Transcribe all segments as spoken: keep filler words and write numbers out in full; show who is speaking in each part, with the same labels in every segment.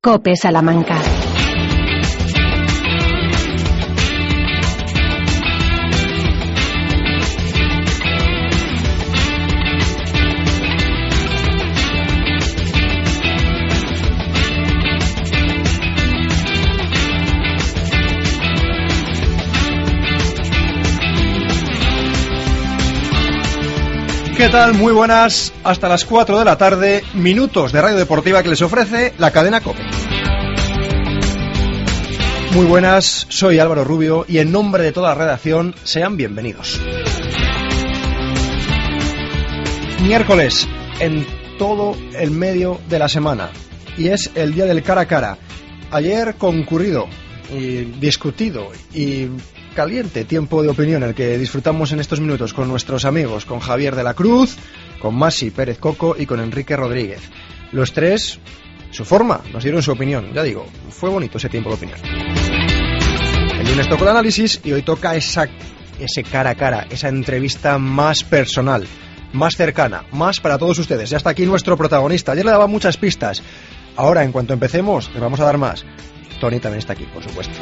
Speaker 1: COPE Salamanca.
Speaker 2: ¿Qué tal? Muy buenas, hasta las cuatro de la tarde, minutos de radio deportiva que les ofrece la cadena COPE. Muy buenas, soy Álvaro Rubio y en nombre de toda la redacción, sean bienvenidos. Miércoles, en todo el medio de la semana, y es el día del cara a cara. Ayer concurrido y discutido y caliente tiempo de opinión el que disfrutamos en estos minutos con nuestros amigos, con Javier de la Cruz, con Masi Pérez Coco y con Enrique Rodríguez. Los tres, su forma, nos dieron su opinión. Ya digo, fue bonito ese tiempo de opinión. El lunes tocó el análisis y hoy toca esa, ese cara a cara, esa entrevista más personal, más cercana, más para todos ustedes. Ya está aquí nuestro protagonista. Ayer le daba muchas pistas. Ahora, en cuanto empecemos, le vamos a dar más. Tony también está aquí, por supuesto.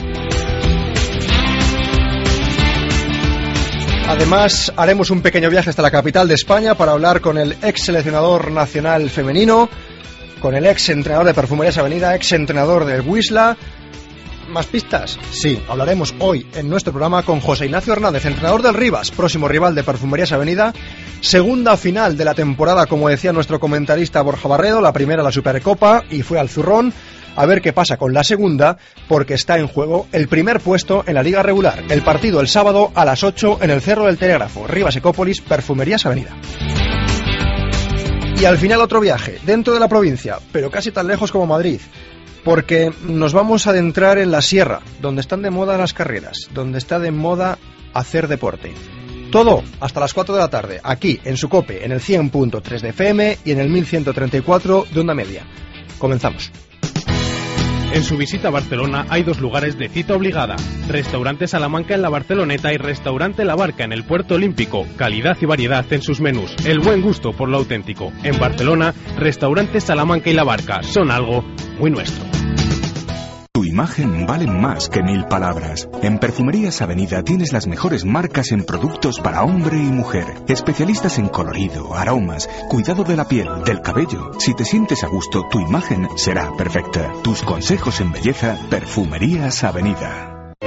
Speaker 2: Además, haremos un pequeño viaje hasta la capital de España para hablar con el ex seleccionador nacional femenino, con el ex entrenador de Perfumerías Avenida, ex entrenador del Wisla. ¿Más pistas? Sí, hablaremos hoy en nuestro programa con José Ignacio Hernández, entrenador del Rivas, próximo rival de Perfumerías Avenida. Segunda final de la temporada, como decía nuestro comentarista Borja Barredo, la primera la Supercopa y fue al zurrón. A ver qué pasa con la segunda, porque está en juego el primer puesto en la liga regular. El partido el sábado a las ocho en el Cerro del Telégrafo, Rivas Ecópolis, Perfumerías Avenida. Y al final otro viaje, dentro de la provincia, pero casi tan lejos como Madrid, porque nos vamos a adentrar en la sierra, donde están de moda las carreras, donde está de moda hacer deporte. Todo hasta las cuatro de la tarde, aquí en su COPE, en el cien punto tres de F M y en el mil ciento treinta y cuatro de onda media. Comenzamos.
Speaker 3: En su visita a Barcelona hay dos lugares de cita obligada: Restaurante Salamanca en la Barceloneta y Restaurante La Barca en el Puerto Olímpico. Calidad y variedad en sus menús, el buen gusto por lo auténtico. En Barcelona, Restaurante Salamanca y La Barca son algo muy nuestro.
Speaker 4: Tu imagen vale más que mil palabras. En Perfumerías Avenida tienes las mejores marcas en productos para hombre y mujer. Especialistas en colorido, aromas, cuidado de la piel, del cabello. Si te sientes a gusto, tu imagen será perfecta. Tus consejos en belleza, Perfumerías Avenida.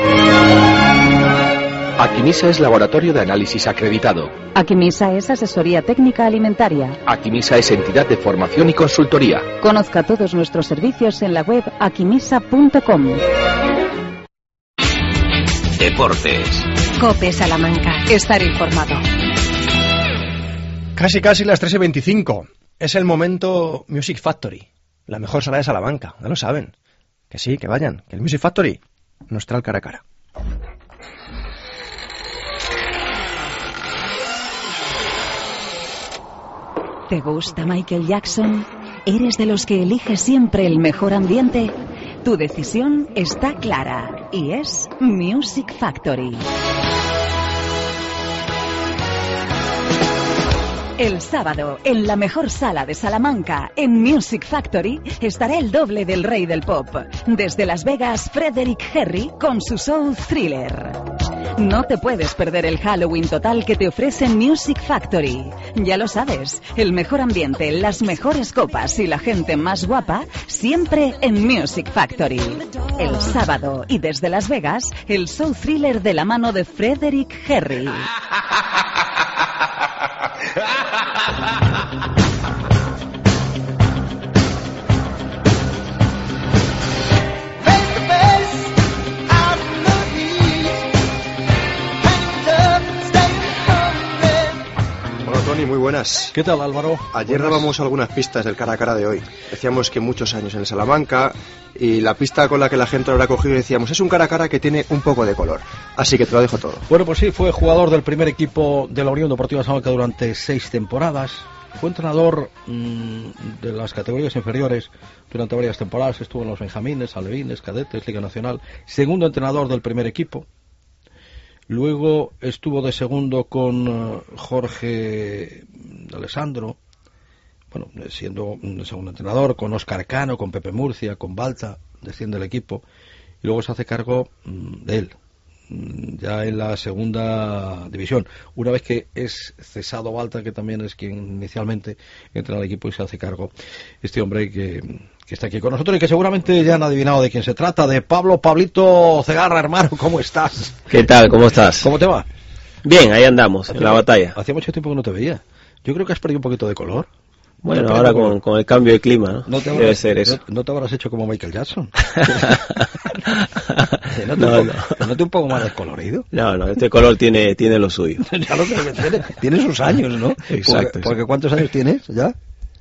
Speaker 5: Aquimisa es laboratorio de análisis acreditado.
Speaker 6: Aquimisa es asesoría técnica alimentaria.
Speaker 5: Aquimisa es entidad de formación y consultoría.
Speaker 6: Conozca todos nuestros servicios en la web aquimisa punto com.
Speaker 7: Deportes.
Speaker 1: COPE Salamanca. Estar informado.
Speaker 2: Casi casi las tres y veinticinco. Es el momento Music Factory, la mejor sala de Salamanca, ya lo saben. Que sí, que vayan, que el Music Factory nos trae el cara a cara.
Speaker 6: ¿Te gusta Michael Jackson? ¿Eres de los que elige siempre el mejor ambiente? Tu decisión está clara y es Music Factory. El sábado, en la mejor sala de Salamanca, en Music Factory, estará el doble del rey del pop. Desde Las Vegas, Frederick Harry con su Soul Thriller. No te puedes perder el Halloween total que te ofrece Music Factory. Ya lo sabes, el mejor ambiente, las mejores copas y la gente más guapa, siempre en Music Factory. El sábado, y desde Las Vegas, el Soul Thriller de la mano de Frederick Harry.
Speaker 2: Tony, muy buenas.
Speaker 8: ¿Qué tal, Álvaro?
Speaker 2: Ayer buenas. Dábamos algunas pistas del cara a cara de hoy. Decíamos que muchos años en Salamanca, y la pista con la que la gente lo habrá cogido decíamos, es un cara a cara que tiene un poco de color. Así que te lo dejo todo.
Speaker 8: Bueno, pues sí, fue jugador del primer equipo de la Unión Deportiva Salamanca durante seis temporadas. Fue entrenador mmm, de las categorías inferiores durante varias temporadas. Estuvo en los benjamines, alevines, cadetes, Liga Nacional. Segundo entrenador del primer equipo. Luego estuvo de segundo con uh, Jorge Alessandro. bueno, siendo un segundo entrenador, con Óscar Cano, con Pepe Murcia, con Balta, desciende el equipo, y luego se hace cargo mmm, de él, mmm, ya en la segunda división. Una vez que es cesado Balta, que también es quien inicialmente entra al equipo y se hace cargo este hombre que, que está aquí con nosotros y que seguramente ya han adivinado de quién se trata, de Pablo Pablito Cegarra, hermano. ¿Cómo estás?
Speaker 9: ¿Qué tal? ¿Cómo estás?
Speaker 8: ¿Cómo te va?
Speaker 9: Bien, ahí andamos,
Speaker 8: hacía,
Speaker 9: en la batalla.
Speaker 8: Hacía mucho tiempo que no te veía. Yo creo que has perdido un poquito de color.
Speaker 9: Bueno, ahora con, con el cambio de clima, ¿no?
Speaker 8: No te habrás,
Speaker 9: debe ser eso.
Speaker 8: No, no te habrás hecho como Michael Jackson. ¿No,
Speaker 9: no,
Speaker 8: no. ¿Te note un poco más descolorido?
Speaker 9: No, no, este color tiene, tiene lo suyo.
Speaker 8: Ya lo creo que tiene. Tiene sus años, ¿no?
Speaker 9: Exacto.
Speaker 8: Porque, porque ¿cuántos años tienes ya?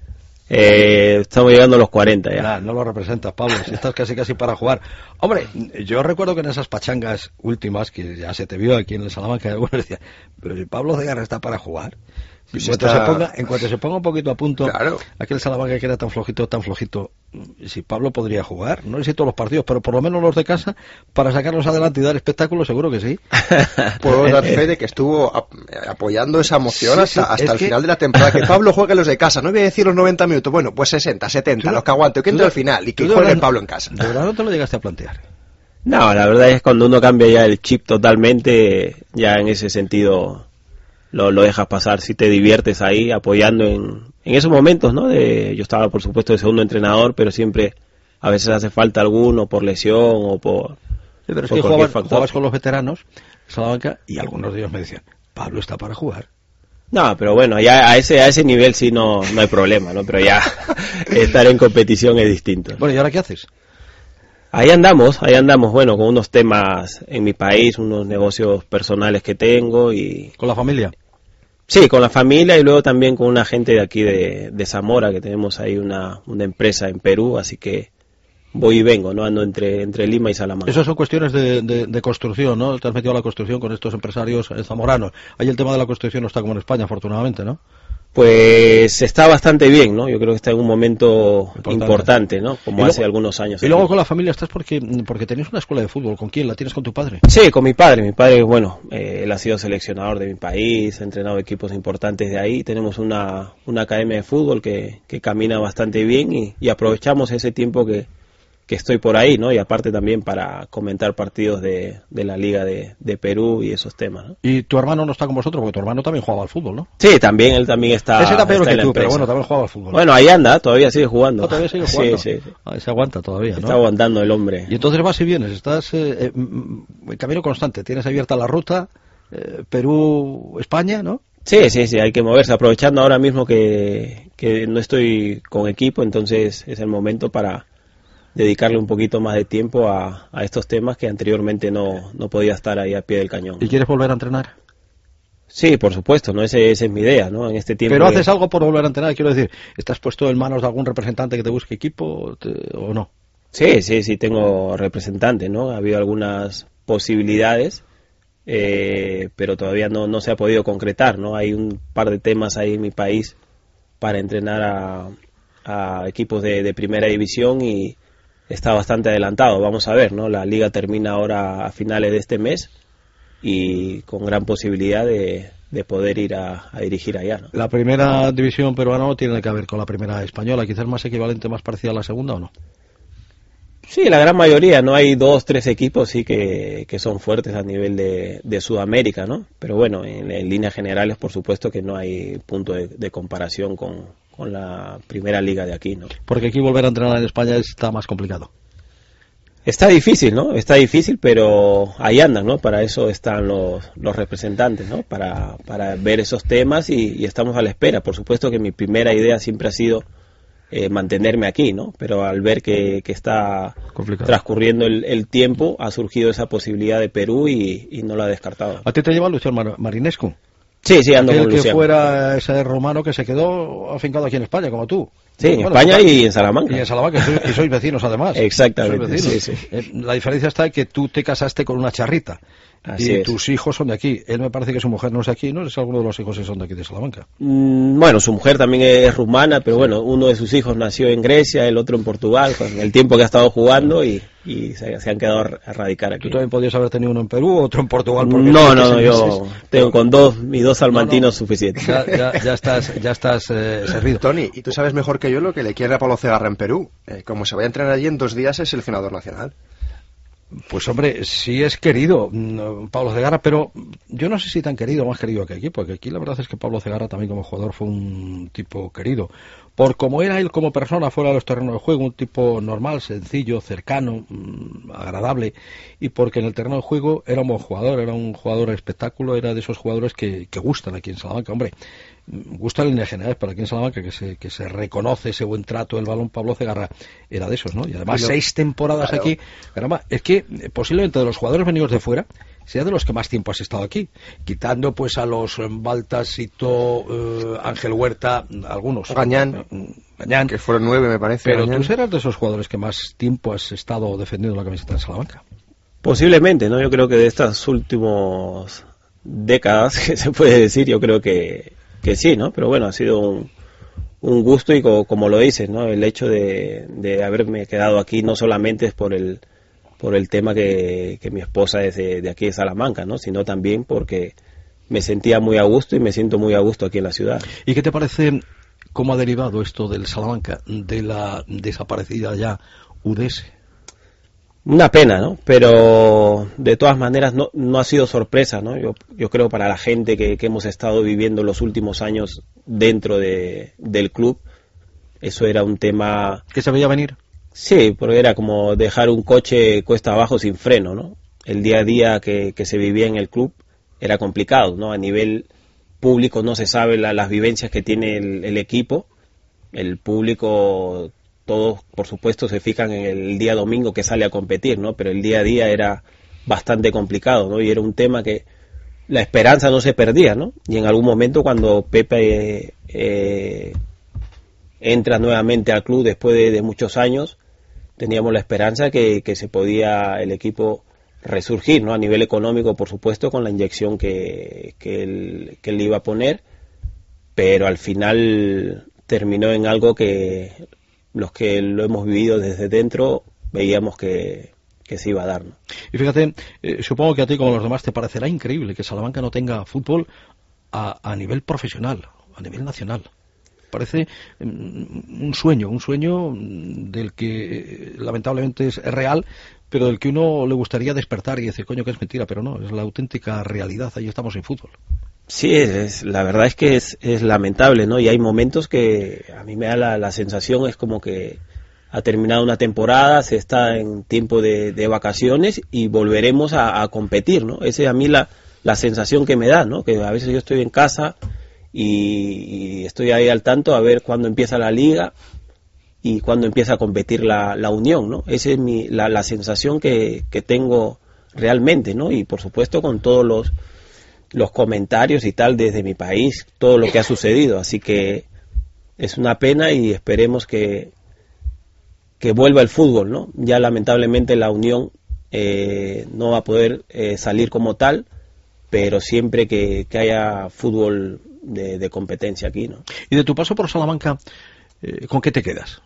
Speaker 9: Eh, estamos llegando a los cuarenta ya.
Speaker 8: Nah, no lo representas, Pablo, si estás casi casi para jugar. Hombre, yo recuerdo que en esas pachangas últimas, que ya se te vio aquí en el Salamanca, algunos decían, pero si Pablo Cegarra está para jugar. En,
Speaker 2: pues
Speaker 8: cuanto
Speaker 2: está...
Speaker 8: se ponga, en cuanto se ponga un poquito a punto,
Speaker 2: claro.
Speaker 8: Aquel Salamanca que era tan flojito, tan flojito, si Pablo podría jugar, no sé si todos los partidos, pero por lo menos los de casa, para sacarlos adelante y dar espectáculo, seguro que sí.
Speaker 2: Puedo dar fe de que estuvo ap apoyando esa moción
Speaker 8: sí,
Speaker 2: hasta,
Speaker 8: sí,
Speaker 2: hasta el
Speaker 8: que...
Speaker 2: final de la temporada, que Pablo juegue los de casa, no voy a decir los noventa minutos, bueno, pues sesenta, setenta,
Speaker 8: ¿Tú,
Speaker 2: los que aguante, que entre al final y que juegue verdad, Pablo en casa.
Speaker 8: ¿De verdad no te lo llegaste a plantear?
Speaker 9: No, la verdad es que cuando uno cambia ya el chip totalmente, ya en ese sentido... Lo, lo dejas pasar, si te diviertes ahí apoyando en, en esos momentos, ¿no? De, yo estaba, por supuesto, de segundo entrenador, pero siempre a veces hace falta alguno por lesión o por...
Speaker 8: Sí, pero es
Speaker 9: por
Speaker 8: que jugabas,
Speaker 9: factor.
Speaker 8: jugabas con los veteranos, Salamanca, y algunos de ellos me decían, Pablo está para jugar.
Speaker 9: No, pero bueno, ya a ese a ese nivel sí no, no hay problema, ¿no? Pero ya estar en competición es distinto.
Speaker 8: Bueno, ¿y ahora qué haces?
Speaker 9: Ahí andamos, ahí andamos, bueno, con unos temas en mi país, unos negocios personales que tengo y...
Speaker 8: ¿Con la familia?
Speaker 9: Sí, con la familia y luego también con una gente de aquí de, de Zamora, que tenemos ahí una, una empresa en Perú, así que voy y vengo, ¿no? Ando entre, entre Lima y Salamanca.
Speaker 8: Esas son cuestiones de, de, de construcción, ¿no? Te has metido a la construcción con estos empresarios zamoranos. Ahí el tema de la construcción no está como en España, afortunadamente, ¿no?
Speaker 9: Pues está bastante bien, ¿no? Yo creo que está en un momento importante, importante ¿no? Como luego, hace algunos años.
Speaker 8: Y luego con la familia estás porque porque tenías una escuela de fútbol. ¿Con quién? ¿La tienes con tu padre?
Speaker 9: Sí, con mi padre. Mi padre, bueno, eh, él ha sido seleccionador de mi país, ha entrenado equipos importantes de ahí. Tenemos una, una academia de fútbol que, que camina bastante bien y, y aprovechamos ese tiempo que, que estoy por ahí, ¿no? Y aparte también para comentar partidos de, de la Liga de, de Perú y esos temas, ¿no?
Speaker 8: Y tu hermano no está con vosotros, porque tu hermano también jugaba al fútbol, ¿no?
Speaker 9: Sí, también, él también está.
Speaker 8: Ese era peor
Speaker 9: está
Speaker 8: que tú, pero bueno, también jugaba al fútbol.
Speaker 9: Bueno, ahí anda, todavía sigue jugando.
Speaker 8: ¿No, todavía sigue jugando?
Speaker 9: Sí, sí. sí.
Speaker 8: Ah, se aguanta todavía, ¿no?
Speaker 9: Está aguantando el hombre.
Speaker 8: Y entonces vas y vienes, estás eh, eh, en camino constante, tienes abierta la ruta, eh, Perú, España, ¿no?
Speaker 9: Sí, sí, sí, hay que moverse, aprovechando ahora mismo que, que no estoy con equipo, entonces es el momento para dedicarle un poquito más de tiempo a, a estos temas que anteriormente no, no podía estar ahí a pie del cañón.
Speaker 8: ¿Y quieres volver a entrenar?
Speaker 9: Sí, por supuesto, no ese, esa es mi idea, ¿no? En este tiempo.
Speaker 8: Pero
Speaker 9: de...
Speaker 8: haces algo por volver a entrenar, quiero decir, ¿estás puesto en manos de algún representante que te busque equipo te, o no?
Speaker 9: Sí, sí, sí, tengo representantes, ¿no? Ha habido algunas posibilidades, eh, pero todavía no, no se ha podido concretar, ¿no? Hay un par de temas ahí en mi país para entrenar a, a equipos de, de primera división y está bastante adelantado, vamos a ver, ¿no? La liga termina ahora a finales de este mes y con gran posibilidad de, de poder ir a, a dirigir allá, ¿no?
Speaker 8: La primera división peruana no tiene que ver con la primera española, quizás más equivalente, más parecida a la segunda, ¿o no?
Speaker 9: Sí, la gran mayoría, no hay dos, tres equipos sí que, que son fuertes a nivel de, de Sudamérica, ¿no? Pero bueno, en, en líneas generales, por supuesto que no hay punto de, de comparación con, con la primera liga de aquí, ¿no?
Speaker 8: Porque aquí volver a entrenar en España está más complicado.
Speaker 9: Está difícil, ¿no? Está difícil, pero ahí andan, ¿no? Para eso están los, los representantes, ¿no? Para, para ver esos temas y, y estamos a la espera. Por supuesto que mi primera idea siempre ha sido eh, mantenerme aquí, ¿no? Pero al ver que, que está complicado. Transcurriendo el, el tiempo, ha surgido esa posibilidad de Perú y, y no la he descartado.
Speaker 8: ¿A ti te lleva Luciano Mar Marinescu?
Speaker 9: Sí, sí, ando
Speaker 8: Aquel
Speaker 9: con
Speaker 8: que
Speaker 9: Luciano.
Speaker 8: Fuera ese romano que se quedó afincado aquí en España, como tú.
Speaker 9: Sí, en
Speaker 8: bueno,
Speaker 9: España
Speaker 8: total,
Speaker 9: y en Salamanca.
Speaker 8: Y en Salamanca, y sois, y sois vecinos además.
Speaker 9: Exactamente,
Speaker 8: vecinos.
Speaker 9: sí, sí.
Speaker 8: Eh, la diferencia está en que tú te casaste con una charrita.
Speaker 9: Así
Speaker 8: y
Speaker 9: es.
Speaker 8: tus hijos son de aquí. Él me parece que su mujer no es aquí, ¿no? Es alguno de los hijos que son de aquí de Salamanca.
Speaker 9: Mm, bueno, su mujer también es rumana, pero bueno, uno de sus hijos nació en Grecia, el otro en Portugal, con el tiempo que ha estado jugando y, y se, se han quedado a radicar aquí.
Speaker 8: Tú también podías haber tenido uno en Perú, otro en Portugal.
Speaker 9: No, no, no, yo tengo con dos, mis dos salmantinos no, no, suficientes.
Speaker 8: Ya, ya, ya estás, ya estás eh, servido.
Speaker 2: Tony, y tú sabes mejor que yo lo que le quiere a Pablo Cegarra en Perú. Eh, como se vaya a entrenar allí en dos días es seleccionador nacional.
Speaker 8: Pues hombre, sí es querido Pablo Cegarra, pero yo no sé si tan querido o más querido que aquí, porque aquí la verdad es que Pablo Cegarra también como jugador fue un tipo querido. Por como era él como persona fuera de los terrenos de juego, un tipo normal, sencillo, cercano, mmm, agradable, y porque en el terreno de juego era un buen jugador, era un jugador de espectáculo, era de esos jugadores que, que gustan aquí en Salamanca, hombre. Gusta en líneas generales, pero aquí en Salamanca que se, que se reconoce ese buen trato del balón. Pablo Cegarra era de esos, ¿no? Y además bueno, seis temporadas claro. aquí, caramba, es que eh, posiblemente de los jugadores venidos de fuera sea de los que más tiempo has estado aquí, quitando pues a los Baltasito, eh, Ángel Huerta, algunos
Speaker 2: Gañán,
Speaker 8: Gañán,
Speaker 2: que fueron nueve me parece,
Speaker 8: pero
Speaker 2: Gañán.
Speaker 8: Tú serás de esos jugadores que más tiempo has estado defendiendo la camiseta de Salamanca.
Speaker 9: Posiblemente, ¿no? Yo creo que de estas últimas décadas que se puede decir, yo creo que que sí, ¿no? Pero bueno, ha sido un, un gusto y como, como lo dices, ¿no? El hecho de, de haberme quedado aquí no solamente es por el por el tema que, que mi esposa es de, de aquí de Salamanca, ¿no? Sino también porque me sentía muy a gusto y me siento muy a gusto aquí en la ciudad.
Speaker 8: ¿Y qué te parece cómo ha derivado esto del Salamanca, de la desaparecida ya U D S?
Speaker 9: Una pena, ¿no? Pero de todas maneras no, no ha sido sorpresa, ¿no? Yo, yo creo para la gente que, que hemos estado viviendo los últimos años dentro de, del club, eso era un tema...
Speaker 8: ¿Que se veía venir?
Speaker 9: Sí, porque era como dejar un coche cuesta abajo sin freno, ¿no? El día a día que, que se vivía en el club era complicado, ¿no? A nivel público no se sabe la, las vivencias que tiene el, el equipo. El público... Todos, por supuesto, se fijan en el día domingo que sale a competir, ¿no? Pero el día a día era bastante complicado, ¿no? Y era un tema que la esperanza no se perdía, ¿no? Y en algún momento cuando Pepe eh, eh, entra nuevamente al club después de, de muchos años, teníamos la esperanza que, que se podía el equipo resurgir, ¿no? A nivel económico, por supuesto, con la inyección que, que, él, que él iba a poner, pero al final terminó en algo que... los que lo hemos vivido desde dentro veíamos que, que se iba a dar, ¿no?
Speaker 8: Y fíjate, eh, supongo que a ti como a los demás te parecerá increíble que Salamanca no tenga fútbol a, a nivel profesional, a nivel nacional. Parece mm, un sueño, un sueño del que eh, lamentablemente es real, pero del que uno le gustaría despertar y decir, coño, que es mentira, pero no, es la auténtica realidad, ahí estamos sin fútbol.
Speaker 9: Sí, es, la verdad es que es, es lamentable, ¿no? Y hay momentos que a mí me da la, la sensación, es como que ha terminado una temporada, se está en tiempo de, de vacaciones y volveremos a, a competir, ¿no? Esa es a mí la, la sensación que me da, ¿no? Que a veces yo estoy en casa y, y estoy ahí al tanto a ver cuándo empieza la liga y cuándo empieza a competir la, la Unión, ¿no? Esa es mi, la, la sensación que, que tengo realmente, ¿no? Y por supuesto con todos los los comentarios y tal desde mi país, todo lo que ha sucedido, así que es una pena y esperemos que que vuelva el fútbol, ¿no? Ya lamentablemente la Unión eh, no va a poder eh, salir como tal, pero siempre que, que haya fútbol de, de competencia aquí, ¿no?
Speaker 8: Y de tu paso por Salamanca, eh, ¿con qué te quedas?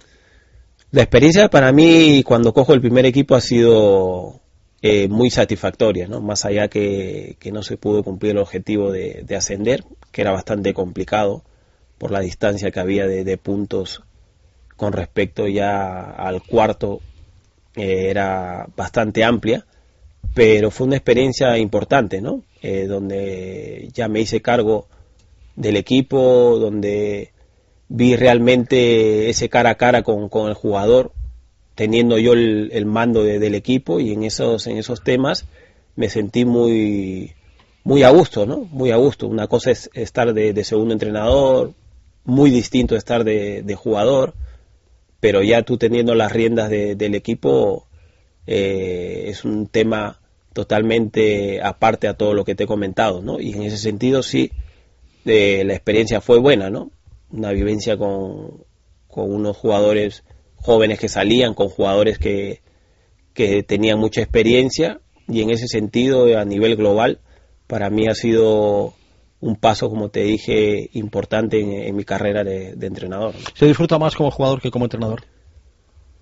Speaker 9: La experiencia para mí cuando cojo el primer equipo ha sido Eh, muy satisfactoria, ¿no? Más allá que, que no se pudo cumplir el objetivo de, de ascender, que era bastante complicado por la distancia que había de, de puntos con respecto ya al cuarto, eh, era bastante amplia, pero fue una experiencia importante, ¿no? Eh, donde ya me hice cargo del equipo, donde vi realmente ese cara a cara con, con el jugador, teniendo yo el, el mando de, del equipo, y en esos en esos temas me sentí muy muy a gusto, ¿no? Muy a gusto. Una cosa es estar de, de segundo entrenador, muy distinto estar de, de jugador, pero ya tú teniendo las riendas de, del equipo eh, es un tema totalmente aparte a todo lo que te he comentado, ¿no? Y en ese sentido sí, eh, la experiencia fue buena, ¿no? Una vivencia con, con unos jugadores jóvenes que salían, con jugadores que, que tenían mucha experiencia, y en ese sentido, a nivel global, para mí ha sido un paso, como te dije, importante en, en mi carrera de, de entrenador.
Speaker 8: ¿Se disfruta más como jugador que como entrenador?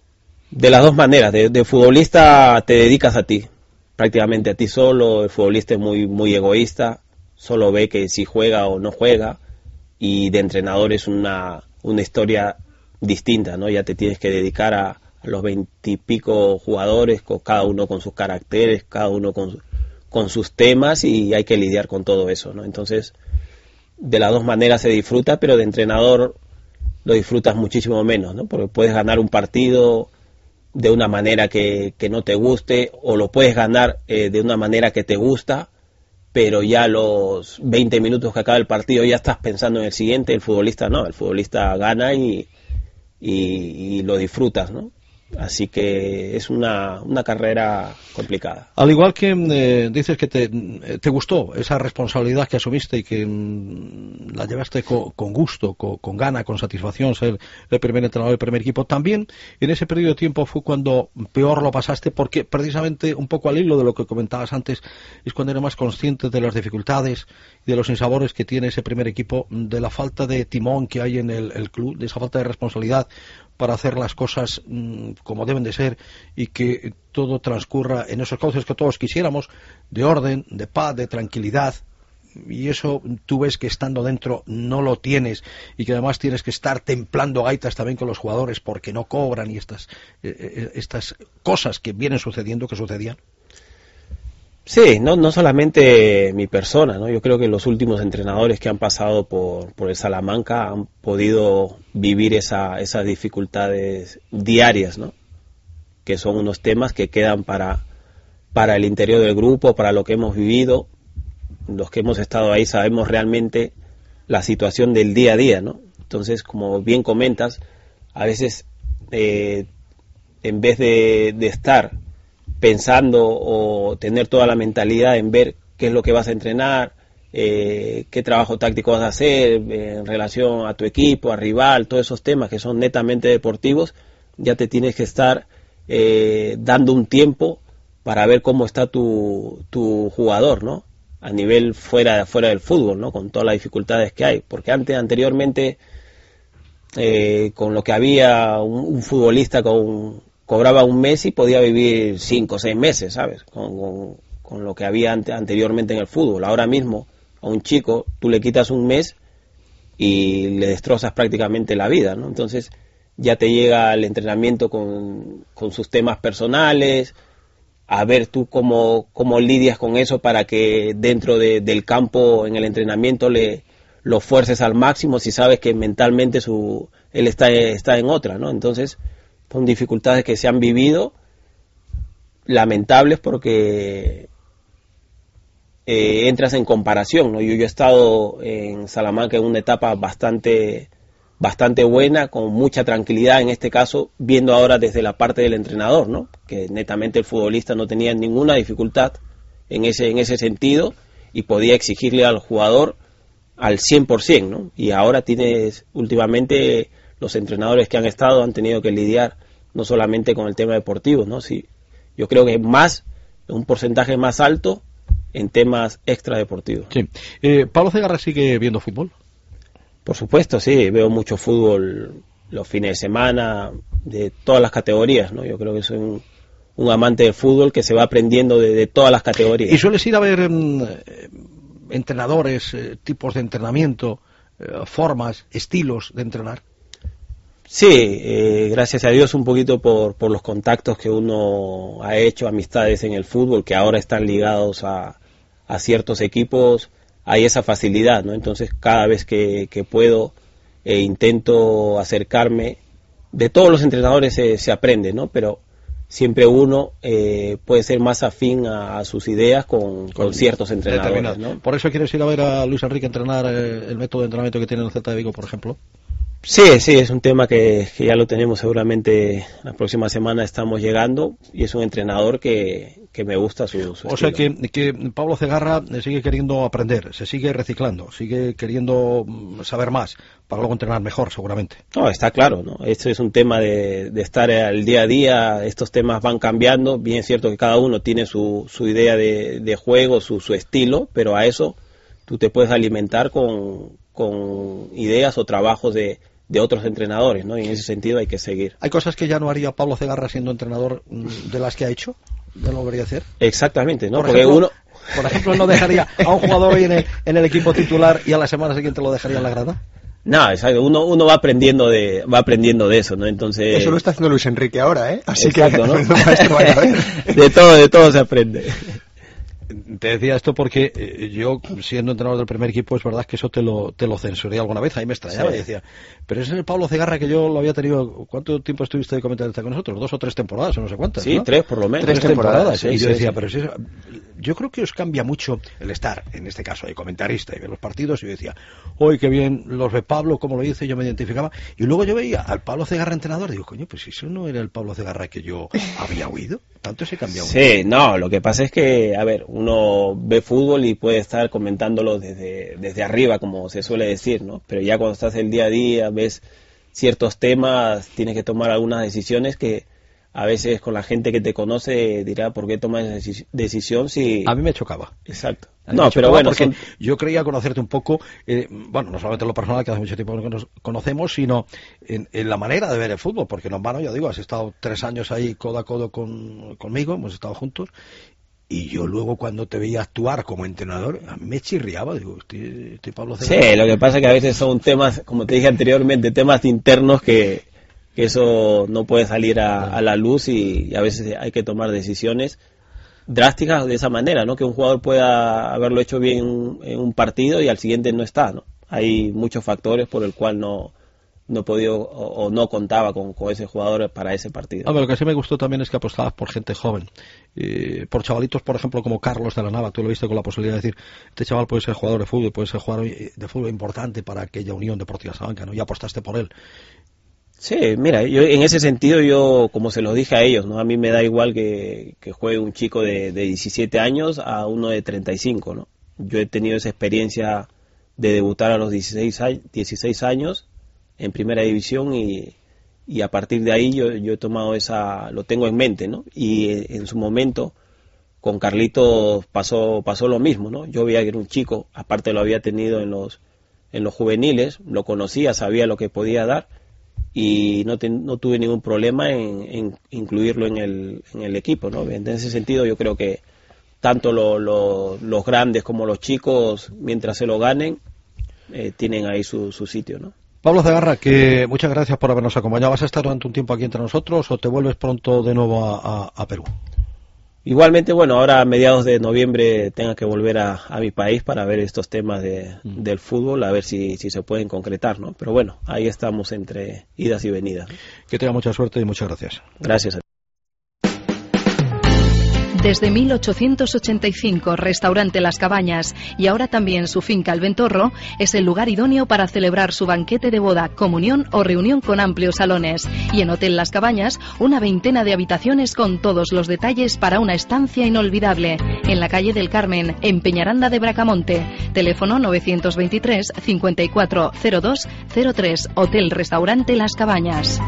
Speaker 9: De las dos maneras, de, de futbolista te dedicas a ti, prácticamente a ti solo. El futbolista es muy, muy egoísta, solo ve que si juega o no juega, y de entrenador es una, una historia distinta, ¿no? Ya te tienes que dedicar a, a los veintipico jugadores, con, cada uno con sus caracteres, cada uno con, con sus temas, y hay que lidiar con todo eso, ¿no? Entonces, de las dos maneras se disfruta, pero de entrenador lo disfrutas muchísimo menos, ¿no? Porque puedes ganar un partido de una manera que, que no te guste, o lo puedes ganar eh, de una manera que te gusta, pero ya los veinte minutos que acaba el partido ya estás pensando en el siguiente. El futbolista no, el futbolista gana y, y, y lo disfrutas, ¿no? Así que es una, una carrera complicada.
Speaker 8: Al igual que eh, dices que te, te gustó esa responsabilidad que asumiste y que mm, la llevaste con, con gusto, con, con gana, con satisfacción, ser el primer entrenador del primer equipo, también en ese periodo de tiempo fue cuando peor lo pasaste, porque precisamente un poco al hilo de lo que comentabas antes, es cuando eres más consciente de las dificultades y de los insabores que tiene ese primer equipo, de la falta de timón que hay en el, el club, de esa falta de responsabilidad para hacer las cosas mmm, como deben de ser, y que todo transcurra en esos cauces que todos quisiéramos, de orden, de paz, de tranquilidad. Y eso tú ves que estando dentro no lo tienes, y que además tienes que estar templando gaitas también con los jugadores porque no cobran, y estas, eh, estas cosas que vienen sucediendo, que sucedían.
Speaker 9: Sí, no, no solamente mi persona, ¿no? Yo creo que los últimos entrenadores que han pasado por, por el Salamanca han podido vivir esa, esas dificultades diarias, ¿no? Que son unos temas que quedan para, para el interior del grupo, para lo que hemos vivido. Los que hemos estado ahí sabemos realmente la situación del día a día, ¿no? Entonces, como bien comentas, a veces eh, en vez de, de estar pensando o tener toda la mentalidad en ver qué es lo que vas a entrenar, eh, qué trabajo táctico vas a hacer eh, en relación a tu equipo, a rival, todos esos temas que son netamente deportivos, ya te tienes que estar eh, dando un tiempo para ver cómo está tu, tu jugador, ¿no? A nivel fuera, fuera del fútbol, ¿no? Con todas las dificultades que hay, porque antes, anteriormente, eh, con lo que había un, un futbolista con cobraba un mes y podía vivir cinco o seis meses, ¿sabes? Con, con, con lo que había ante, anteriormente en el fútbol. Ahora mismo, a un chico, tú le quitas un mes y le destrozas prácticamente la vida, ¿no? Entonces, ya te llega el entrenamiento con, con sus temas personales, a ver tú cómo, cómo lidias con eso para que dentro de, del campo, en el entrenamiento, le lo fuerces al máximo si sabes que mentalmente su él está, está en otra, ¿no? Entonces, son dificultades que se han vivido, lamentables, porque eh, entras en comparación, ¿no? Yo, yo he estado en Salamanca en una etapa bastante, bastante buena, con mucha tranquilidad, en este caso, viendo ahora desde la parte del entrenador, ¿no? Que netamente el futbolista no tenía ninguna dificultad en ese, en ese sentido, y podía exigirle al jugador al cien por ciento, ¿no? Y ahora tienes, últimamente, los entrenadores que han estado han tenido que lidiar no solamente con el tema deportivo, ¿no? Sí, yo creo que más, un porcentaje más alto en temas extradeportivos.
Speaker 8: Sí. Eh, ¿Pablo Cegarra sigue viendo fútbol?
Speaker 9: Por supuesto, sí, veo mucho fútbol los fines de semana, de todas las categorías, ¿no? Yo creo que soy un, un amante del fútbol que se va aprendiendo de, de todas las categorías.
Speaker 8: ¿Y sueles ir a ver eh, entrenadores, eh, tipos de entrenamiento, eh, formas, estilos de entrenar?
Speaker 9: Sí, eh, gracias a Dios un poquito por, por los contactos que uno ha hecho, amistades en el fútbol que ahora están ligados a, a ciertos equipos, hay esa facilidad, ¿no? Entonces cada vez que, que puedo eh, intento acercarme. De todos los entrenadores se, se aprende, ¿no? Pero siempre uno eh, puede ser más afín a, a sus ideas con, con, con ciertos entrenadores, ¿no?
Speaker 8: ¿Por eso quieres ir a ver a Luis Enrique entrenar eh, el método de entrenamiento que tiene en el Celta de Vigo, por ejemplo?
Speaker 9: Sí, sí, es un tema que, que ya lo tenemos seguramente, la próxima semana estamos llegando, y es un entrenador que, que me gusta su, su
Speaker 8: O sea que, que Pablo Cegarra sigue queriendo aprender, se sigue reciclando, sigue queriendo saber más para luego entrenar mejor, seguramente.
Speaker 9: No, está claro, ¿no? Esto es un tema de, de estar al día a día, estos temas van cambiando, bien es cierto que cada uno tiene su, su idea de, de juego, su, su estilo, pero a eso tú te puedes alimentar con, con ideas o trabajos de de otros entrenadores, ¿no? Y en ese sentido hay que seguir.
Speaker 8: ¿Hay cosas que ya no haría Pablo Cegarra siendo entrenador de las que ha hecho? ¿Ya no lo debería hacer?
Speaker 9: Exactamente, ¿no?
Speaker 8: Por
Speaker 9: Porque
Speaker 8: ejemplo,
Speaker 9: uno...
Speaker 8: Por ejemplo, ¿no dejaría a un jugador hoy en el, en el equipo titular y a la semana siguiente lo dejaría en la grada?
Speaker 9: No, exacto. Uno, uno va aprendiendo de, va aprendiendo de eso, ¿no? Entonces.
Speaker 2: Eso lo está haciendo Luis Enrique ahora, ¿eh? Así
Speaker 9: exacto,
Speaker 2: que
Speaker 9: ¿no?
Speaker 2: maestro vaya a ver.
Speaker 9: De todo, de todo se aprende.
Speaker 8: Te decía esto porque eh, yo, siendo entrenador del primer equipo, es verdad que eso te lo, te lo censuré alguna vez, ahí me extrañaba, sí. Y decía, pero ese es el Pablo Cegarra que yo lo había tenido. ¿Cuánto tiempo estuviste de comentarista con nosotros? ¿Dos o tres temporadas o no sé cuántas?
Speaker 9: Sí,
Speaker 8: ¿no?
Speaker 9: tres por lo menos.
Speaker 8: Tres, tres temporadas.
Speaker 2: Sí,
Speaker 8: y yo
Speaker 2: sí,
Speaker 8: decía,
Speaker 2: sí.
Speaker 8: pero si es, yo creo que os cambia mucho el estar, en este caso, de comentarista y ver los partidos, y yo decía, hoy qué bien los ve Pablo, como lo dice, yo me identificaba, y luego yo veía al Pablo Cegarra entrenador, y digo, coño, pues si eso no era el Pablo Cegarra que yo había oído, tanto se cambió.
Speaker 9: Sí, no, lo que pasa es que, a ver, uno ve fútbol y puede estar comentándolo desde, desde arriba, como se suele decir, ¿no? Pero ya cuando estás el día a día, ves ciertos temas, tienes que tomar algunas decisiones que a veces con la gente que te conoce dirá, ¿por qué tomas esa decisión si...?
Speaker 8: A mí me chocaba.
Speaker 9: Exacto.
Speaker 8: No,
Speaker 9: no, pero bueno,
Speaker 8: porque
Speaker 9: son...
Speaker 8: yo creía conocerte un poco, eh, bueno, no solamente en lo personal, que hace mucho tiempo que nos conocemos, sino en, en la manera de ver el fútbol, porque no en vano, yo digo, has estado tres años ahí codo a codo con, conmigo, hemos estado juntos, y yo luego cuando te veía actuar como entrenador, a mí me chirriaba, digo, este, este Pablo Cegarra.
Speaker 9: Sí, lo que pasa es que a veces son temas, como te dije anteriormente, temas internos que, que eso no puede salir a, a la luz y, y a veces hay que tomar decisiones drásticas de esa manera, ¿no? Que un jugador pueda haberlo hecho bien en un partido y al siguiente no está, ¿no? Hay muchos factores por el cual no no he podido o, o no contaba con, con ese jugador para ese partido.
Speaker 8: A ver, lo que sí me gustó también es que apostabas por gente joven, eh, por chavalitos, por ejemplo, como Carlos de la Nava. Tú lo viste con la posibilidad de decir, este chaval puede ser jugador de fútbol, puede ser jugador de fútbol importante para aquella Unión Deportiva Salamanca, ¿no? Y apostaste por él.
Speaker 9: Sí, mira, yo en ese sentido yo, como se los dije a ellos, ¿no? A mí me da igual que, que juegue un chico de, de diecisiete años a uno de treinta y cinco, ¿no? Yo he tenido esa experiencia de debutar a los dieciséis años en primera división y, y a partir de ahí yo, yo he tomado esa, lo tengo en mente, ¿no? Y en su momento con Carlitos pasó, pasó lo mismo, ¿no? Yo veía que era un chico, aparte lo había tenido en los, en los juveniles, lo conocía, sabía lo que podía dar y no, te, no tuve ningún problema en, en incluirlo en el, en el equipo, ¿no? En ese sentido yo creo que tanto lo, lo, los grandes como los chicos, mientras se lo ganen, eh, tienen ahí su, su sitio, ¿no?
Speaker 8: Pablo Cegarra, que muchas gracias por habernos acompañado. ¿Vas a estar durante un tiempo aquí entre nosotros o te vuelves pronto de nuevo a, a, a Perú?
Speaker 9: Igualmente, bueno, ahora a mediados de noviembre tenga que volver a, a mi país para ver estos temas de, mm. del fútbol, a ver si, si se pueden concretar, ¿no? Pero bueno, ahí estamos entre idas y venidas.
Speaker 8: Que tenga mucha suerte y muchas gracias.
Speaker 9: Gracias a ti.
Speaker 10: Desde mil ochocientos ochenta y cinco, Restaurante Las Cabañas y ahora también su finca El Ventorro es el lugar idóneo para celebrar su banquete de boda, comunión o reunión con amplios salones. Y en Hotel Las Cabañas, una veintena de habitaciones con todos los detalles para una estancia inolvidable. En la calle del Carmen, en Peñaranda de Bracamonte. Teléfono novecientos veintitrés, cincuenta y cuatro cero dos cero tres. Hotel Restaurante Las Cabañas.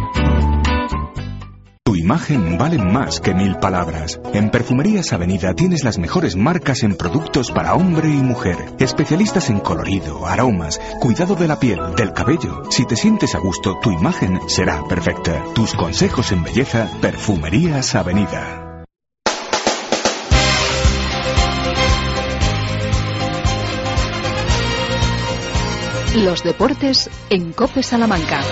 Speaker 4: Tu imagen vale más que mil palabras. En Perfumerías Avenida tienes las mejores marcas en productos para hombre y mujer. Especialistas en colorido, aromas, cuidado de la piel, del cabello. Si te sientes a gusto, tu imagen será perfecta. Tus consejos en belleza, Perfumerías Avenida.
Speaker 10: Los deportes en COPE Salamanca.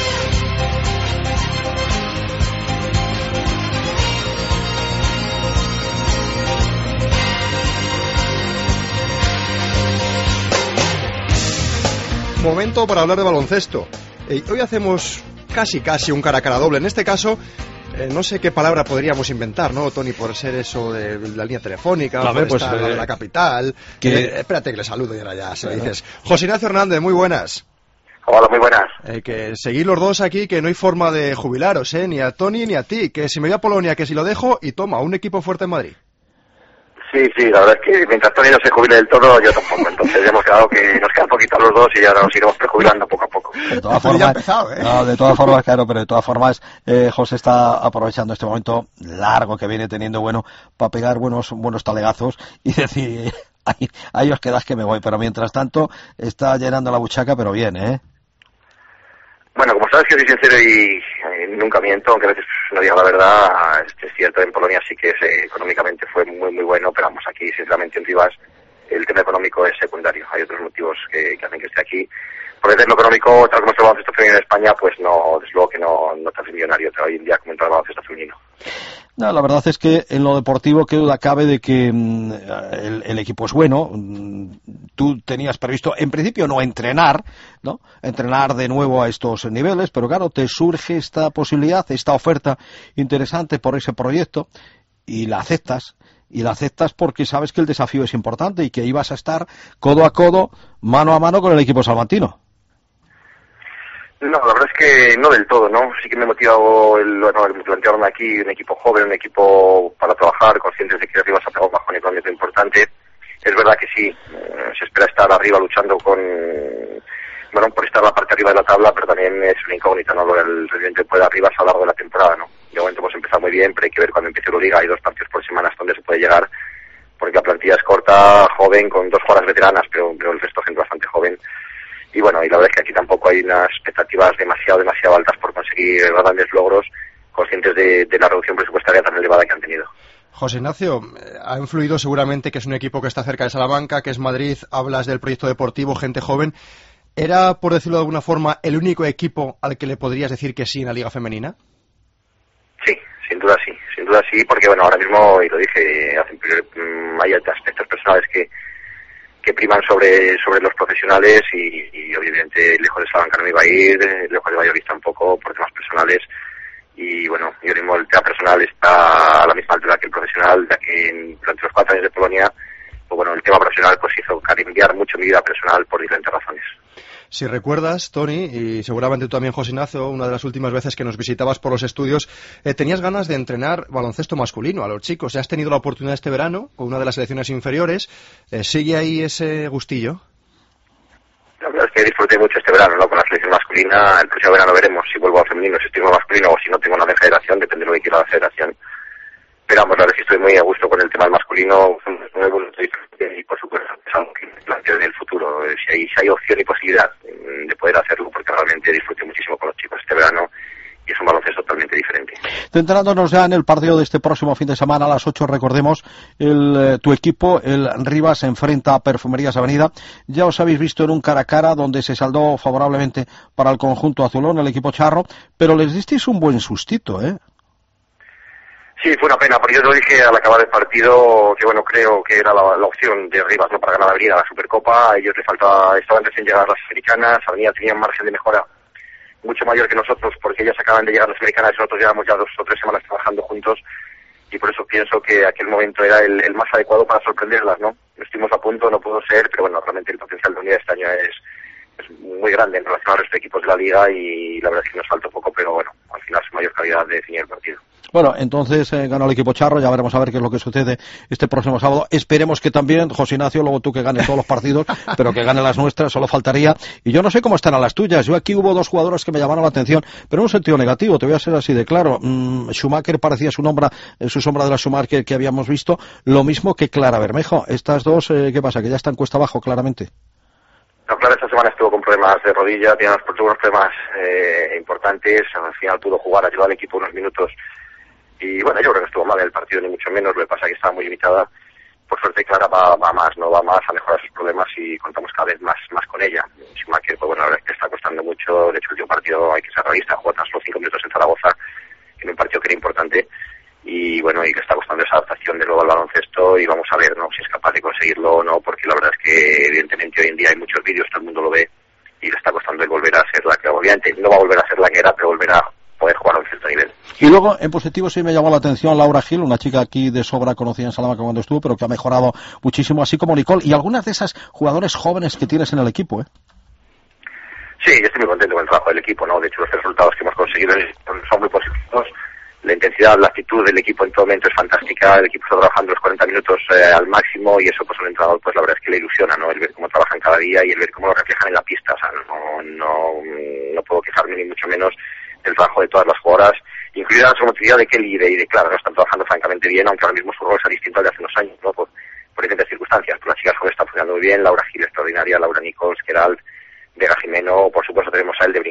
Speaker 2: Momento para hablar de baloncesto. Eh, hoy hacemos casi casi un cara a cara doble. En este caso, eh, no sé qué palabra podríamos inventar, ¿no, Tony? Por ser eso de la línea telefónica,
Speaker 8: a
Speaker 2: por
Speaker 8: ver, pues,
Speaker 2: estar
Speaker 8: eh,
Speaker 2: en la capital.
Speaker 8: Que...
Speaker 2: Eh, espérate que le saludo y ahora ya se lo dices. José Ignacio Hernández, muy buenas.
Speaker 11: Hola, muy buenas.
Speaker 2: Eh, que seguís los dos aquí, que no hay forma de jubilaros, ¿eh? Ni a Tony ni a ti. Que si me voy a Polonia, que si lo dejo, y toma, un equipo fuerte en Madrid.
Speaker 11: Sí, sí, la verdad es que mientras Tony no se jubile del todo, yo tampoco. Entonces hemos quedado que nos quedan poquito a los dos y ahora nos iremos prejubilando poco a poco.
Speaker 8: De todas formas, empezado, ¿eh? No, de todas formas, claro, pero de todas formas, eh, José está aprovechando este momento largo que viene teniendo bueno para pegar buenos buenos talegazos y decir, ahí, ahí os quedas que me voy. Pero mientras tanto, está llenando la buchaca, pero bien, ¿eh?
Speaker 11: Bueno, como sabes que soy sincero y eh, nunca miento, aunque a veces no diga la verdad, es, es cierto, en Polonia sí que es, eh, económicamente fue muy muy bueno, pero vamos, aquí sinceramente en Rivas el tema económico es secundario. Hay otros motivos que, que hacen que esté aquí. Por el tema económico, tal como está el baloncesto femenino en España, pues no, desde luego que no, no te hace millonario hoy en día como entra el baloncesto femenino.
Speaker 8: No, la verdad es que en lo deportivo qué duda cabe de que mm, el, el equipo es bueno. Mm, tú tenías previsto, en principio, no entrenar, ¿no? Entrenar de nuevo a estos niveles, pero claro, te surge esta posibilidad, esta oferta interesante por ese proyecto y la aceptas. Y la aceptas porque sabes que el desafío es importante y que ahí vas a estar codo a codo, mano a mano con el equipo salmantino.
Speaker 11: No, la verdad es que no del todo, ¿no? Sí que me ha motivado el, bueno, el plantearme aquí un equipo joven, un equipo para trabajar, conscientes de que arriba se ha pegado un bajón económico importante. Es verdad que sí, eh, se espera estar arriba luchando con, bueno, por estar la parte arriba de la tabla, pero también es una incógnita, ¿no? El rendimiento puede arriba a lo largo de la temporada, ¿no? De momento hemos empezado muy bien, pero hay que ver cuando empiece la liga, hay dos partidos por semana hasta donde se puede llegar, porque la plantilla es corta, joven, con dos jugadoras veteranas, pero, pero el resto es gente bastante joven. Y bueno, y la verdad es que aquí tampoco hay unas expectativas demasiado, demasiado altas por conseguir grandes logros, conscientes de, de la reducción presupuestaria tan elevada que han tenido.
Speaker 2: José Ignacio, ha influido seguramente que es un equipo que está cerca de Salamanca, que es Madrid, hablas del proyecto deportivo, gente joven. ¿Era, por decirlo de alguna forma, el único equipo al que le podrías decir que sí en la Liga Femenina?
Speaker 11: Sí, sin duda sí, sin duda sí, porque bueno, ahora mismo, y lo dije, hay aspectos personales que que priman sobre sobre los profesionales y, y obviamente lejos de Salamanca no me iba a ir, lejos de Valladolid tampoco por temas personales y bueno, yo mismo el tema personal está a la misma altura que el profesional, ya que durante los cuatro años de Polonia, pues bueno, el tema profesional pues hizo cambiar mucho mi vida personal por diferentes razones.
Speaker 2: Si recuerdas, Tony, y seguramente tú también, José Ignacio, una de las últimas veces que nos visitabas por los estudios, eh, tenías ganas de entrenar baloncesto masculino a los chicos. ¿Ya has tenido la oportunidad este verano con una de las selecciones inferiores? Eh, ¿Sigue ahí ese gustillo?
Speaker 11: La verdad es que disfruté mucho este verano, ¿no? Con la selección masculina. El próximo verano veremos si vuelvo al femenino, si estoy en masculino o si no tengo una de federación, depende de lo que quiera la federación. Pero vamos, la verdad es que estoy muy a gusto con el tema del masculino, y por supuesto es algo que planteo en el futuro, si hay, si hay opción y posibilidad de poder hacerlo, porque realmente disfruté muchísimo con los chicos este verano y es un baloncesto totalmente diferente.
Speaker 8: Centrándonos ya en el partido de este próximo fin de semana a las ocho, recordemos, el, eh, tu equipo, el Rivas, se enfrenta a Perfumerías Avenida. Ya os habéis visto en un cara a cara donde se saldó favorablemente para el conjunto azulón, el equipo charro, pero les disteis un buen sustito, ¿eh?
Speaker 11: Sí, fue una pena, porque yo lo dije al acabar el partido, que bueno, creo que era la, la opción de Rivas, ¿no?, para ganar la Avenida, la Supercopa. A ellos les faltaba, estaban recién llegar las americanas, Avenida tenía un margen de mejora mucho mayor que nosotros, porque ellas acaban de llegar las americanas y nosotros llevamos ya dos o tres semanas trabajando juntos, y por eso pienso que aquel momento era el, el más adecuado para sorprenderlas, ¿no? Estuvimos a punto, no pudo ser, pero bueno, realmente el potencial de Unidad este año es, es muy grande en relación al resto de equipos de la Liga, y la verdad es que nos faltó poco, pero bueno, al final su mayor calidad de definir el partido.
Speaker 8: Bueno, entonces eh, ganó el equipo charro, ya veremos a ver qué es lo que sucede este próximo sábado. Esperemos que también, José Ignacio, luego tú que ganes todos los partidos, pero que gane las nuestras, solo faltaría. Y yo no sé cómo están a las tuyas. Yo aquí hubo dos jugadoras que me llamaron la atención, pero en un sentido negativo, te voy a ser así de claro. Mm, Schumacher parecía su, nombra, eh, su sombra de la Schumacher que habíamos visto, lo mismo que Clara Bermejo. Estas dos, eh, ¿qué pasa? Que ya están cuesta abajo, claramente.
Speaker 11: No, Clara esta semana estuvo con problemas de rodilla, tenía unos problemas eh, importantes, al final pudo jugar, ayudó al equipo unos minutos. Y bueno, yo creo que estuvo mal en el partido, ni mucho menos, lo que pasa es que estaba muy limitada. Por suerte Clara va, va más, no va más a mejorar sus problemas y contamos cada vez más más con ella. Schumacher, pues bueno, la verdad es que está costando mucho, de hecho el último partido, hay que ser realista, jugó tan solo cinco minutos en Zaragoza, en un partido que era importante, y bueno, y le está costando esa adaptación de nuevo al baloncesto, y vamos a ver, ¿no?, si es capaz de conseguirlo o no, porque la verdad es que evidentemente hoy en día hay muchos vídeos, todo el mundo lo ve, y le está costando el volver a ser la que, obviamente no va a volver a ser la que era, pero volver a poder jugar a un cierto nivel.
Speaker 8: Y luego, en positivo, sí me llamó la atención Laura Gil, una chica aquí de sobra conocida en Salamanca cuando estuvo, pero que ha mejorado muchísimo, así como Nicole, y algunas de esas jugadores jóvenes que tienes en el equipo, ¿eh?
Speaker 11: Sí, yo estoy muy contento con el trabajo del equipo, ¿no? De hecho, los resultados que hemos conseguido son muy positivos. La intensidad, la actitud del equipo en todo momento es fantástica. El equipo está trabajando los cuarenta minutos eh, al máximo, y eso, pues, un entrenador, pues, la verdad es que le ilusiona, ¿no? El ver cómo trabajan cada día y el ver cómo lo reflejan en la pista. O sea, no, no, no puedo quejarme ni mucho menos del trabajo de todas las jugadoras, incluida la somatividad de Kelly y de, y de Clara, ¿no? Están trabajando francamente bien, aunque ahora mismo su rol sea distinto al de hace unos años, ¿no? Por, por diferentes circunstancias. Pero las chicas jóvenes están funcionando muy bien, Laura Gil extraordinaria, Laura Nichols, Gerald, Vega Jimeno, por supuesto tenemos a Eldebrink, que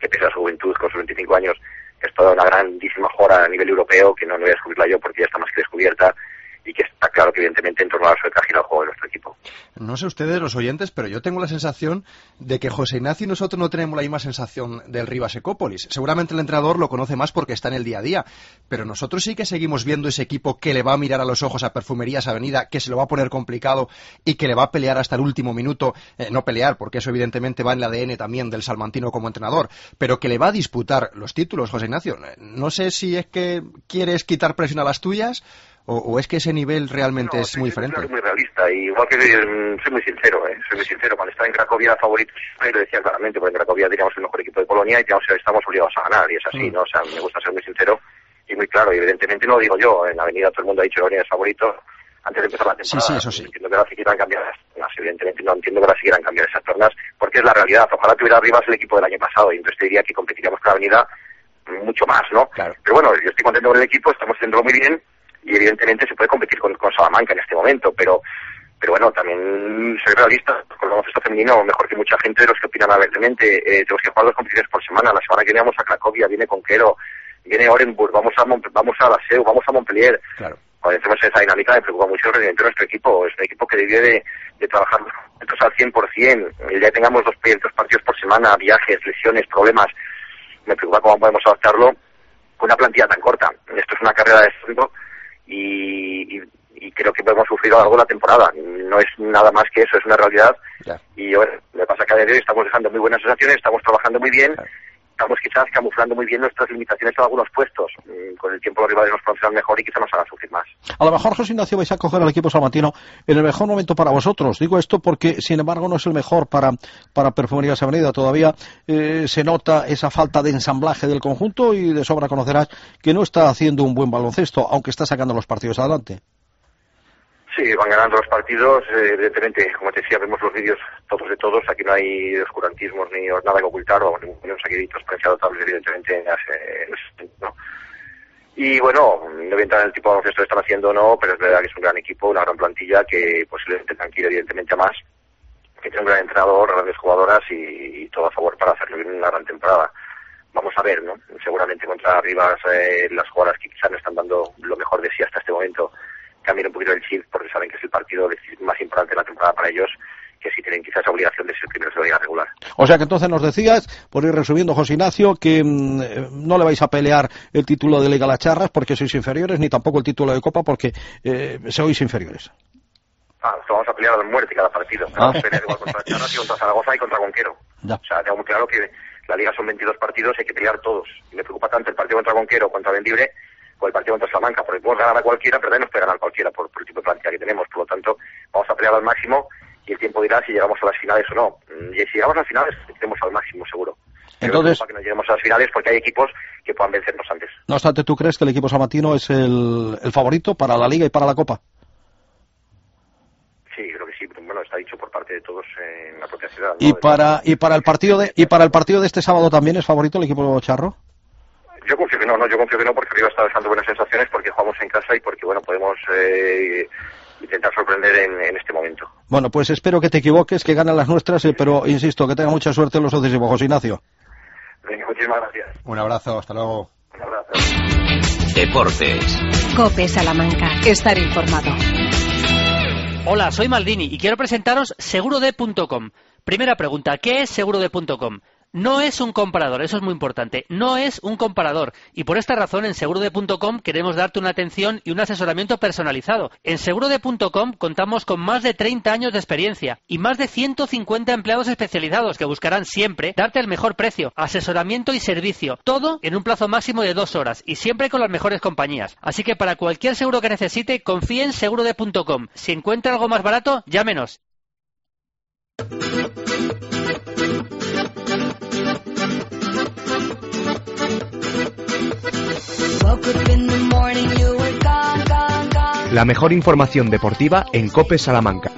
Speaker 11: que pese a su juventud, con sus veinticinco años, es toda una grandísima jugadora a nivel europeo, que no, no voy a descubrirla yo porque ya está más que descubierta, y que está claro que evidentemente en torno a su gira el juego de nuestro equipo.
Speaker 2: No sé ustedes, los oyentes, pero yo tengo la sensación de que José Ignacio y nosotros no tenemos la misma sensación del Rivas Ecópolis. Seguramente el entrenador lo conoce más porque está en el día a día, pero nosotros sí que seguimos viendo ese equipo que le va a mirar a los ojos a Perfumerías Avenida, que se lo va a poner complicado y que le va a pelear hasta el último minuto, eh, no pelear, porque eso evidentemente va en el A D N también del salmantino como entrenador, pero que le va a disputar los títulos, José Ignacio. No sé si es que quieres quitar presión a las tuyas, ¿O, o es que ese nivel realmente no, es muy diferente?
Speaker 11: Soy muy realista, y igual que eh, soy muy sincero, eh, soy muy sincero. Cuando estaba en Cracovia favorito, y lo decía claramente, porque en Cracovia teníamos el mejor equipo de Polonia y teníamos, estamos obligados a ganar, y es así, mm. ¿no? O sea, me gusta ser muy sincero y muy claro, y evidentemente no lo digo yo, en la avenida todo el mundo ha dicho que Polonia es favorito antes de empezar la temporada.
Speaker 2: Sí, sí, eso sí.
Speaker 11: Entiendo que ahora sí quieran cambiar las tornas, evidentemente no entiendo que ahora sí quieran cambiar esas tornas, porque es la realidad. Ojalá tuviera arriba el equipo del año pasado, y entonces te diría que competiríamos con la avenida mucho más, ¿no?
Speaker 2: Claro.
Speaker 11: Pero bueno, yo estoy contento con el equipo, estamos haciéndolo muy bien, y evidentemente se puede competir con, con Salamanca en este momento, pero pero bueno, también soy realista, con el baloncesto femenino, mejor que mucha gente de los que opinan abiertamente. Eh, tenemos que jugar dos competiciones por semana. La semana que viene vamos a Cracovia, viene Conquero, viene Orenburg, vamos a Mont vamos a la S E U, vamos a Montpellier.
Speaker 2: Claro.
Speaker 11: Cuando hacemos esa dinámica me preocupa mucho el rendimiento de nuestro equipo. Es un equipo que debe de, de trabajar los momentos al cien por ciento. Ya tengamos dos, dos partidos por semana, viajes, lesiones, problemas. Me preocupa cómo podemos adaptarlo con una plantilla tan corta. Esto es una carrera de fondo. Y, y, y creo que hemos sufrido a lo largo de la temporada. No es nada más que eso, es una realidad.
Speaker 2: Claro.
Speaker 11: Y bueno, me pasa que a día de hoy estamos dejando muy buenas sensaciones, estamos trabajando muy bien,
Speaker 2: claro.
Speaker 11: Estamos quizás camuflando muy bien nuestras limitaciones en algunos puestos. Con el tiempo los rivales nos conocerán mejor y quizás nos hagan sufrir más.
Speaker 8: A lo mejor, José Ignacio, vais a coger al equipo salmantino en el mejor momento para vosotros. Digo esto porque, sin embargo, no es el mejor para, para Perfumerías Avenida. Todavía eh, se nota esa falta de ensamblaje del conjunto y de sobra conocerás que no está haciendo un buen baloncesto, aunque está sacando los partidos adelante.
Speaker 11: Sí, van ganando los partidos, eh, evidentemente, como te decía, vemos los vídeos todos de todos, aquí no hay oscurantismos ni nada que ocultar, o ningún aquí hay transparencia notable, evidentemente, en ¿no? Y bueno, no voy a entrar en el tipo de baloncesto que están haciendo o no, pero es verdad que es un gran equipo, una gran plantilla que posiblemente tengan que ir evidentemente a más, que tiene un gran entrenador, grandes jugadoras y, y todo a favor para hacerlo bien una gran temporada. Vamos a ver, ¿no? Seguramente contra Rivas eh, las jugadoras que quizás no están dando lo mejor de sí hasta este momento cambien un poquito el chip porque saben que es el partido más importante de la temporada para ellos, que si tienen quizás obligación de ser primeros de la liga regular.
Speaker 8: O sea que entonces nos decías, por ir resumiendo, José Ignacio, que mmm, no le vais a pelear el título de Liga a las Charras porque sois inferiores, ni tampoco el título de Copa porque eh, sois inferiores.
Speaker 11: Ah, vamos a pelear a muerte cada partido. Ah. Vamos a pelear igual contra Charras y contra Zaragoza y contra Conquero.
Speaker 8: Ya.
Speaker 11: O sea, tengo muy claro que la Liga son veintidós partidos, hay que pelear todos. Y me preocupa tanto el partido contra Conquero, contra Bendlibre, o el partido contra Salamanca, porque podemos ganar a cualquiera, pero también nos puede ganar cualquiera por, por el tipo de plantilla que tenemos. Por lo tanto, vamos a pelear al máximo y el tiempo dirá si llegamos a las finales o no. Y si llegamos a las finales, tenemos al máximo, seguro.
Speaker 8: Entonces,
Speaker 11: para que no lleguemos a las finales porque hay equipos que puedan vencernos antes.
Speaker 8: No obstante, ¿tú crees que el equipo salmantino es el, el favorito para la Liga y para la Copa?
Speaker 11: Sí, creo que sí. Bueno, está dicho por parte de todos en la propia ciudad, ¿no?
Speaker 8: Y para y para el partido de y para el partido de este sábado también es favorito el equipo charro.
Speaker 11: Yo confío que no, no, yo confío que no porque Rivas está dejando buenas sensaciones, porque jugamos en casa y porque, bueno, podemos eh, intentar sorprender en, en este momento.
Speaker 8: Bueno, pues espero que te equivoques, que ganen las nuestras, eh, pero insisto, que tenga mucha suerte en los sucesivos, José Ignacio.
Speaker 11: Venga, muchísimas gracias.
Speaker 2: Un abrazo, hasta luego.
Speaker 11: Un abrazo.
Speaker 7: Deportes.
Speaker 1: COPE Salamanca, estar informado.
Speaker 12: Hola, soy Maldini y quiero presentaros segurode punto com. Primera pregunta, ¿qué es segurode punto com? No es un comparador, eso es muy importante, no es un comparador y por esta razón en segurode punto com queremos darte una atención y un asesoramiento personalizado. En segurode punto com contamos con más de treinta años de experiencia y más de ciento cincuenta empleados especializados que buscarán siempre darte el mejor precio, asesoramiento y servicio, todo en un plazo máximo de dos horas y siempre con las mejores compañías. Así que para cualquier seguro que necesite, confíe en segurode punto com. Si encuentra algo más barato, llámenos.
Speaker 5: La mejor información deportiva en COPE Salamanca.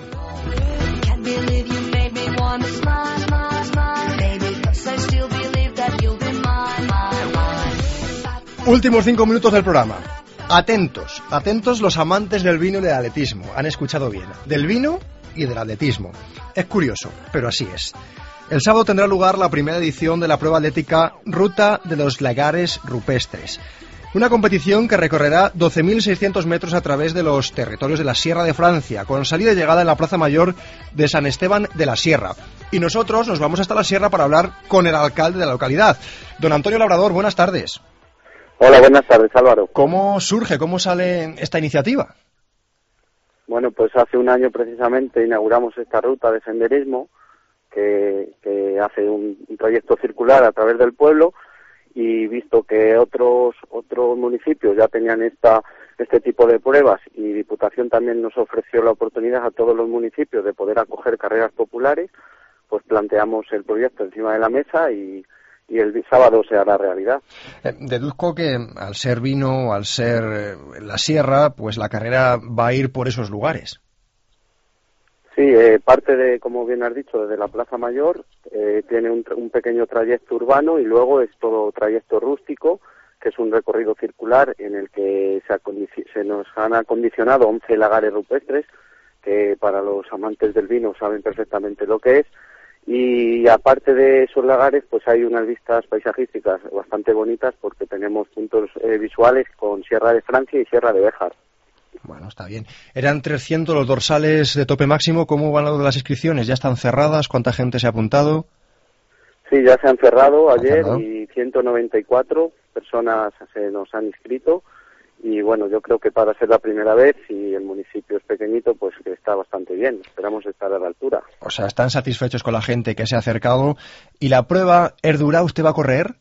Speaker 2: Últimos cinco minutos del programa. Atentos, atentos los amantes del vino y del atletismo. Han escuchado bien. Del vino y del atletismo. Es curioso, pero así es. El sábado tendrá lugar la primera edición de la prueba atlética Ruta de los Lagares Rupestres. Una competición que recorrerá doce mil seiscientos metros a través de los territorios de la Sierra de Francia, con salida y llegada en la Plaza Mayor de San Esteban de la Sierra. Y nosotros nos vamos hasta la Sierra para hablar con el alcalde de la localidad. Don Antonio Labrador, buenas tardes.
Speaker 13: Hola, buenas tardes, Álvaro.
Speaker 2: ¿Cómo surge, cómo sale esta iniciativa?
Speaker 13: Bueno, pues hace un año precisamente inauguramos esta ruta de senderismo que, que hace un, un trayecto circular a través del pueblo, y visto que otros otros municipios ya tenían esta este tipo de pruebas y Diputación también nos ofreció la oportunidad a todos los municipios de poder acoger carreras populares, pues planteamos el proyecto encima de la mesa y, y el sábado se hará realidad.
Speaker 2: Eh, deduzco que al ser vino, al ser eh, la sierra, pues la carrera va a ir por esos lugares.
Speaker 13: Sí, eh, parte de, como bien has dicho, desde la Plaza Mayor, eh, tiene un, un pequeño trayecto urbano y luego es todo trayecto rústico, que es un recorrido circular en el que se, se nos han acondicionado once lagares rupestres, que para los amantes del vino saben perfectamente lo que es, y aparte de esos lagares, pues hay unas vistas paisajísticas bastante bonitas porque tenemos puntos eh, visuales con Sierra de Francia y Sierra de Béjar.
Speaker 2: Bueno, está bien. Eran trescientos los dorsales de tope máximo. ¿Cómo van las inscripciones? ¿Ya están cerradas? ¿Cuánta gente se ha apuntado?
Speaker 13: Sí, ya se han cerrado ayer
Speaker 2: cerrado?
Speaker 13: y ciento noventa y cuatro personas se nos han inscrito. Y bueno, yo creo que para ser la primera vez, y el municipio es pequeñito, pues que está bastante bien. Esperamos estar a la altura.
Speaker 2: O sea, están satisfechos con la gente que se ha acercado. ¿Y la prueba Erdura usted va a correr?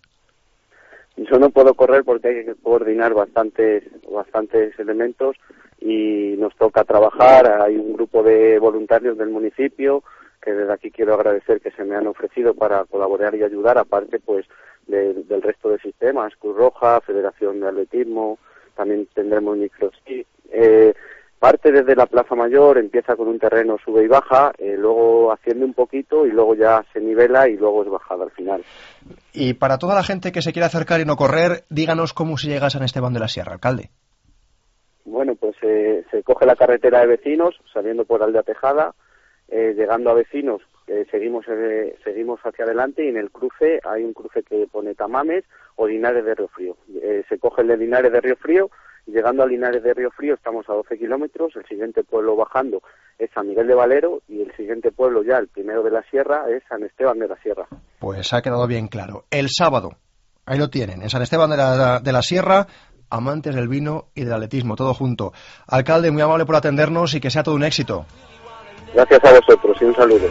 Speaker 13: Yo no puedo correr porque hay que coordinar bastantes bastantes elementos y nos toca trabajar. Hay un grupo de voluntarios del municipio que desde aquí quiero agradecer que se me han ofrecido para colaborar y ayudar, aparte pues de, del resto de sistemas, Cruz Roja, Federación de Atletismo, también tendremos microsí. Eh, parte desde la Plaza Mayor, empieza con un terreno sube y baja, eh, luego asciende un poquito y luego ya se nivela y luego es bajada al final.
Speaker 2: Y para toda la gente que se quiera acercar y no correr, díganos cómo se llega a San Esteban de la Sierra, alcalde.
Speaker 13: Bueno, pues eh, se coge la carretera de Vecinos, saliendo por Aldea Tejada, eh, llegando a Vecinos, eh, seguimos eh, seguimos hacia adelante y en el cruce hay un cruce que pone Tamames o Linares de Río Frío. Eh, se coge el de Linares de Río Frío. Llegando a Linares de Río Frío estamos a doce kilómetros, el siguiente pueblo bajando es San Miguel de Valero y el siguiente pueblo ya, el primero de la Sierra, es San Esteban de la Sierra.
Speaker 2: Pues ha quedado bien claro. El sábado, ahí lo tienen, en San Esteban de la, de la Sierra, amantes del vino y del atletismo, todo junto. Alcalde, muy amable por atendernos y que sea todo un éxito.
Speaker 13: Gracias a vosotros y un saludo.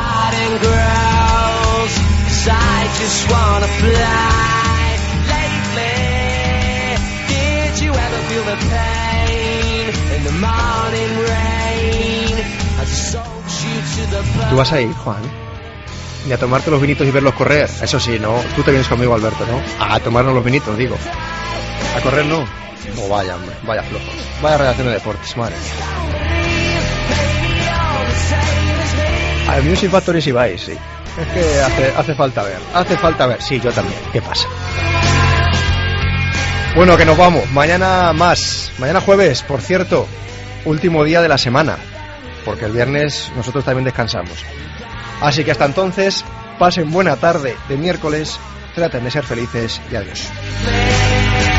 Speaker 2: Tú vas a ir, Juan, y a tomarte los vinitos y verlos correr. Eso sí, no, tú te vienes conmigo, Alberto, ¿no? A tomarnos los vinitos, digo. A correr no. No, vaya, hombre, vaya flojo. Vaya redacción de deportes, madre mía. Al Music Factory sí vais, sí. Es que hace, hace falta ver, hace falta ver. Sí, yo también. ¿Qué pasa? Bueno, que nos vamos. Mañana más. Mañana jueves, por cierto, último día de la semana, porque el viernes nosotros también descansamos. Así que hasta entonces, pasen buena tarde de miércoles, traten de ser felices y adiós.